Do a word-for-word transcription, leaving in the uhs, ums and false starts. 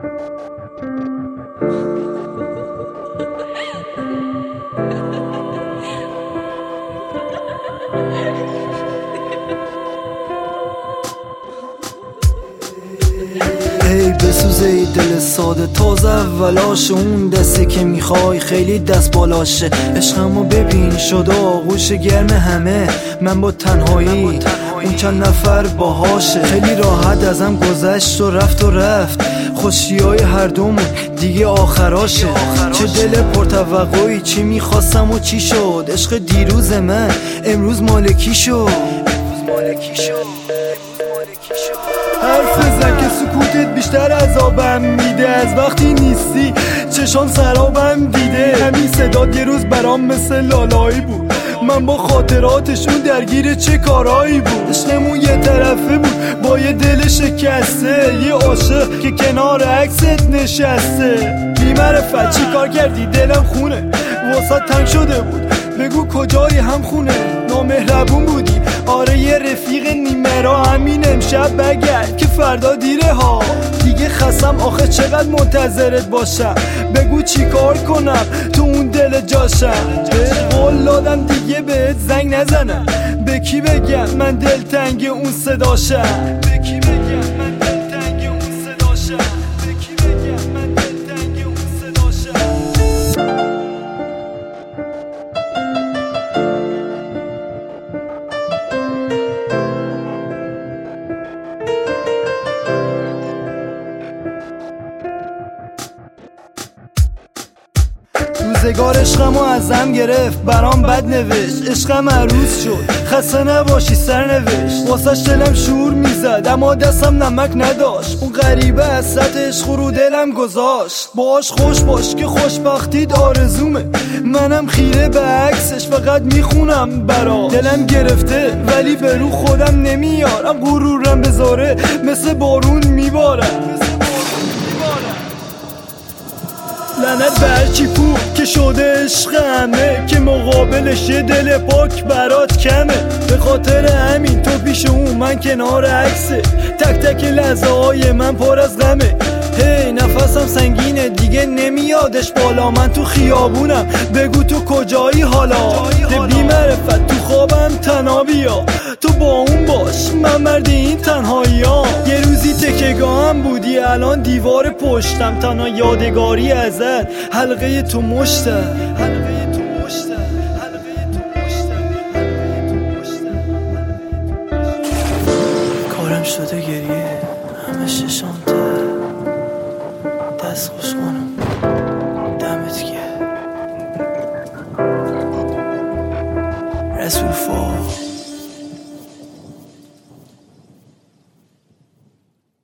ای بسوزه ای دل ساده تازه اولاش، اون دستی که میخوای خیلی دست بالاشه. عشقمو ببین شده آغوش گرم همه، من با تنهایی اون چند نفر باهاشه. خیلی راحت ازم گذشت و رفت و رفت، خوشیای هر دومون دیگه آخراشه. چه دل پرتوقعی، چی میخواستم و چی شد. عشق دیروز من امروز مالکی شد. حرف زن که سکوتت بیشتر عذابم میده، از وقتی نیستی چشام سرابم دیده. همین صدات یه روز برام مثل لالایی بود، من با خاطراتشون درگیر چه کارایی بود. عشقمون یه طرفه بود با یه دل شکسته، یه عاشق که کنار عکست نشسته. بی‌معرفت چی کار کردی دلم خونه، واسه تنگ شده بود بگو کجایی هم خونه. نامهربون بودی آره یه رفیق نیمه را، همین امشب بگرد که فردا دیره ها. دیگه خستم آخه چقدر منتظرت باشم، بگو چی کار کنم تو اون دل جاشم. بهت قول دادم دیگه بهت زنگ نزنم، به کی بگم من دلتنگ اون صداشم. به کی بگم من دلتنگ اون صداشم. به کی بگم من دلتنگ اون صداشم. روزگار عشقمو ازم گرفت برام بد نوشت، عشقم عروس شد خسته نباشی سرنوشت. واسش دلم شور میزد اما دستم نمک نداشت، اون غریبه از سطح عشق رو دلم گذاشت. باش خوش باش که خوشبختیت آرزومه، منم خیره به عکسش فقط میخونم برا. دلم گرفته ولی به رو خودم نمیارم، غرورم بذاره مثل بارون میبارم. لعنت بر چی پو که شده عشقمه، که مقابلش یه دل پاک برات کمه. به خاطر همین تو پیش اون من کنار عکسه، تک تک لحظه های من پر از غمه. هی نفسم سنگینه دیگه نمیادش بالا، من تو خیابونم بگو تو کجایی حالا. بی معرفت تو خوابم تنها بیا، تو با اون باش من مرد این تنهایی ها. یه روزی تکه‌گاهم بودی الان دیوار پشتم، تنها یادگاری ازت حلقه تو مشتم. حلقه تو مشتم. حلقه تو مشتم. حلقه تو مشتم. کارم شده گریه همه ششم تر، دست خوش کنم دمت گرم. رسول فوق